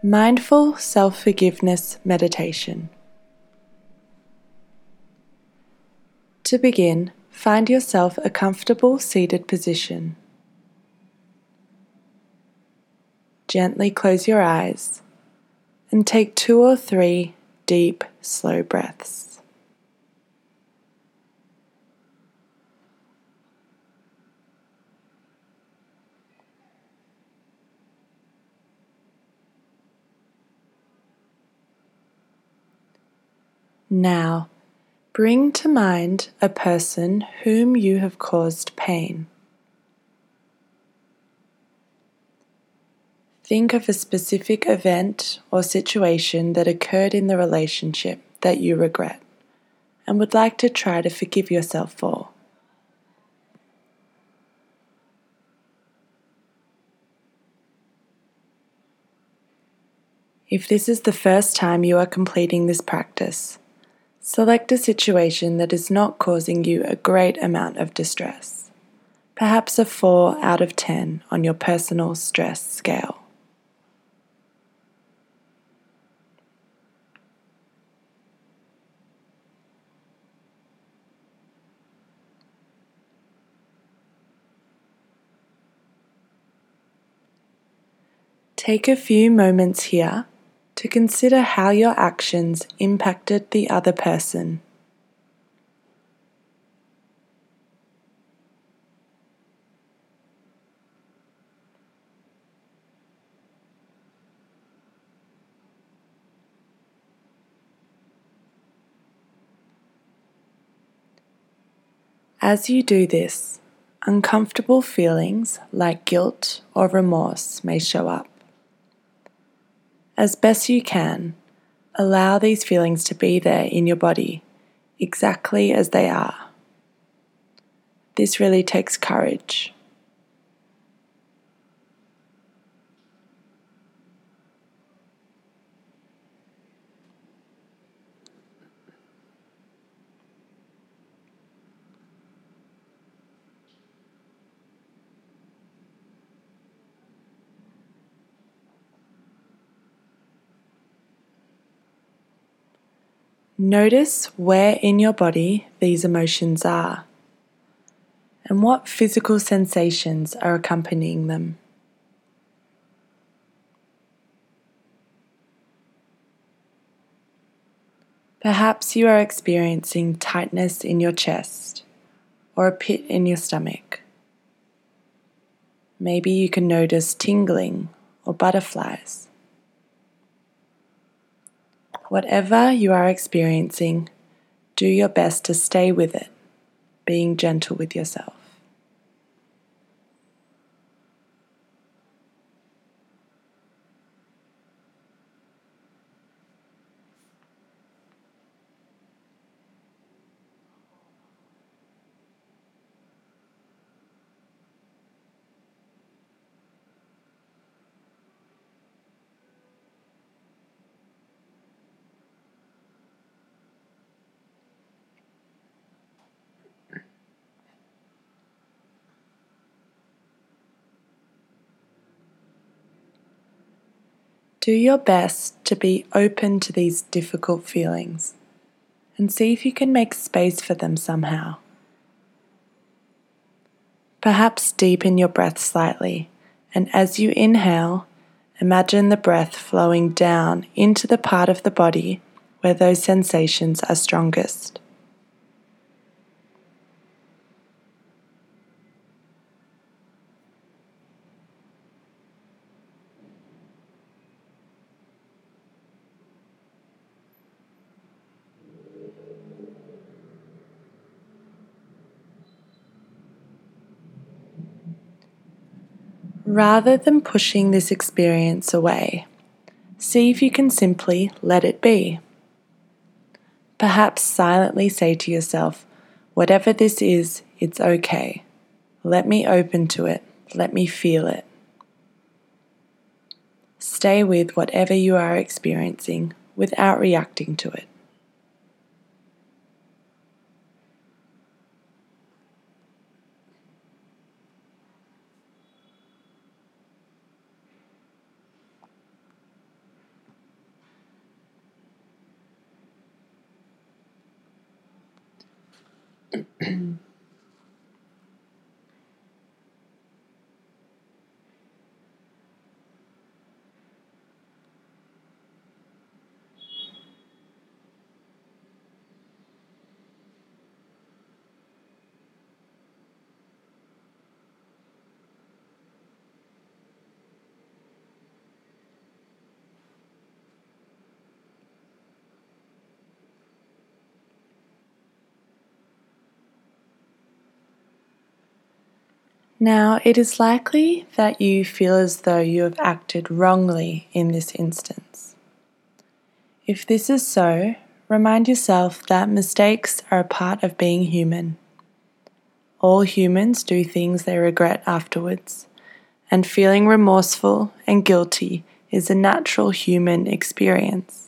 Mindful Self-Forgiveness Meditation. To begin, find yourself a comfortable seated position. Gently close your eyes and take 2 or 3 deep, slow breaths. Now, bring to mind a person whom you have caused pain. Think of a specific event or situation that occurred in the relationship that you regret and would like to try to forgive yourself for. If this is the first time you are completing this practice, select a situation that is not causing you a great amount of distress, perhaps a 4 out of 10 on your personal stress scale. Take a few moments here to consider how your actions impacted the other person. As you do this, uncomfortable feelings like guilt or remorse may show up. As best you can, allow these feelings to be there in your body, exactly as they are. This really takes courage. Notice where in your body these emotions are and what physical sensations are accompanying them. Perhaps you are experiencing tightness in your chest or a pit in your stomach. Maybe you can notice tingling or butterflies. Whatever you are experiencing, do your best to stay with it, being gentle with yourself. Do your best to be open to these difficult feelings and see if you can make space for them somehow. Perhaps deepen your breath slightly, and as you inhale, imagine the breath flowing down into the part of the body where those sensations are strongest. Rather than pushing this experience away, see if you can simply let it be. Perhaps silently say to yourself, whatever this is, it's okay. Let me open to it. Let me feel it. Stay with whatever you are experiencing without reacting to it. Now, it is likely that you feel as though you have acted wrongly in this instance. If this is so, remind yourself that mistakes are a part of being human. All humans do things they regret afterwards, and feeling remorseful and guilty is a natural human experience.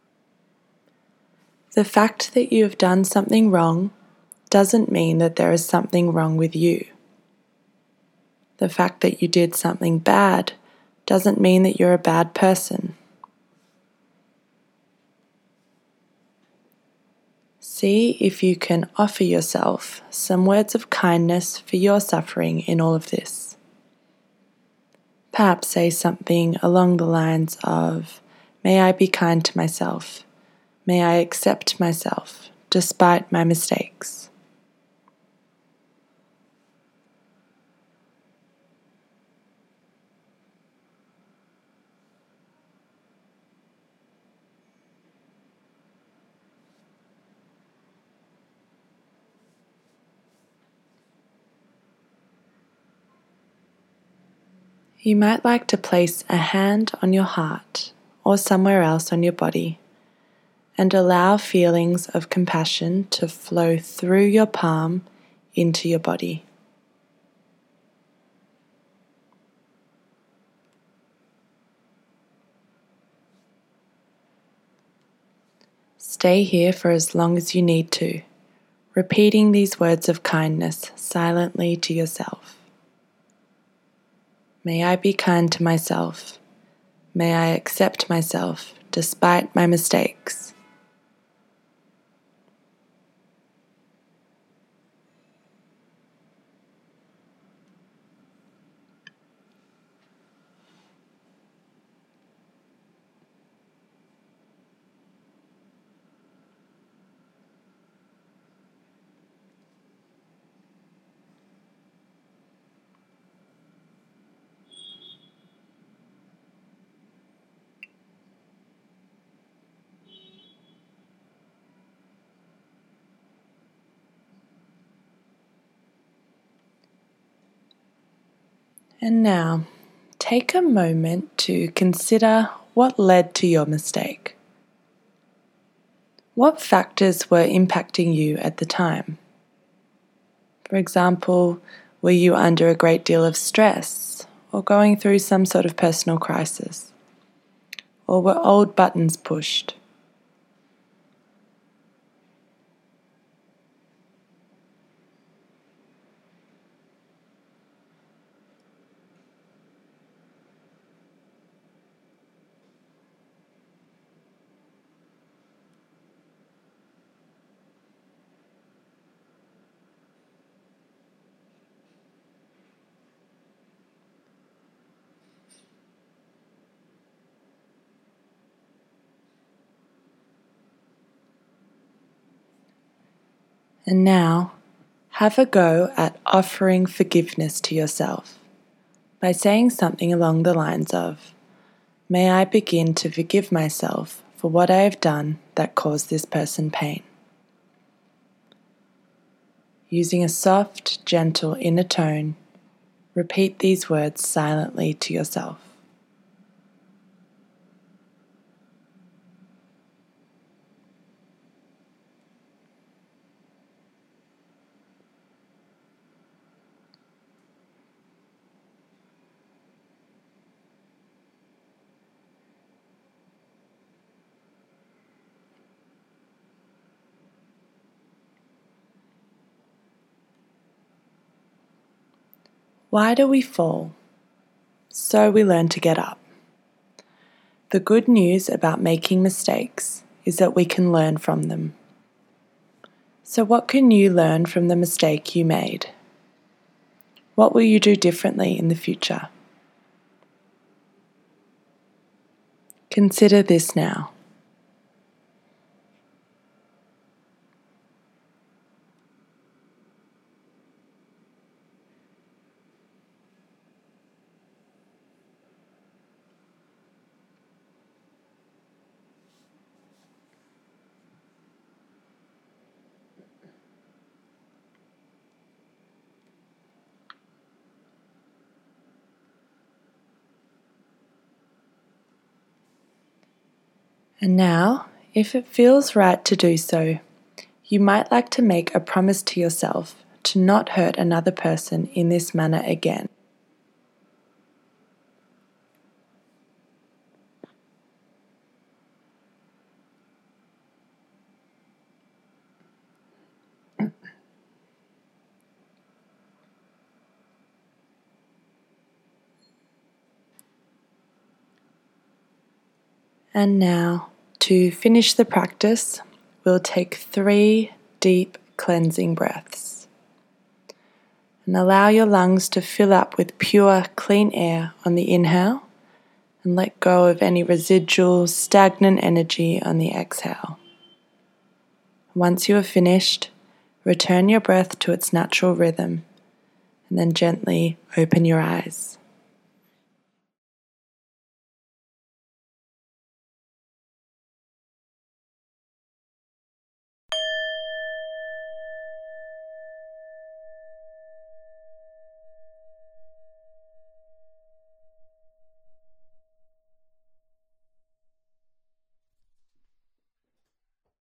The fact that you have done something wrong doesn't mean that there is something wrong with you. The fact that you did something bad doesn't mean that you're a bad person. See if you can offer yourself some words of kindness for your suffering in all of this. Perhaps say something along the lines of, "May I be kind to myself. May I accept myself despite my mistakes." You might like to place a hand on your heart or somewhere else on your body and allow feelings of compassion to flow through your palm into your body. Stay here for as long as you need to, repeating these words of kindness silently to yourself. May I be kind to myself. May I accept myself despite my mistakes. And now, take a moment to consider what led to your mistake. What factors were impacting you at the time? For example, were you under a great deal of stress or going through some sort of personal crisis? Or were old buttons pushed? And now, have a go at offering forgiveness to yourself by saying something along the lines of, "May I begin to forgive myself for what I have done that caused this person pain." Using a soft, gentle inner tone, repeat these words silently to yourself. Why do we fall? So we learn to get up. The good news about making mistakes is that we can learn from them. So, what can you learn from the mistake you made? What will you do differently in the future? Consider this now. And now, if it feels right to do so, you might like to make a promise to yourself to not hurt another person in this manner again. And now, to finish the practice, we'll take 3 deep cleansing breaths. And allow your lungs to fill up with pure, clean air on the inhale, and let go of any residual, stagnant energy on the exhale. Once you are finished, return your breath to its natural rhythm, and then gently open your eyes.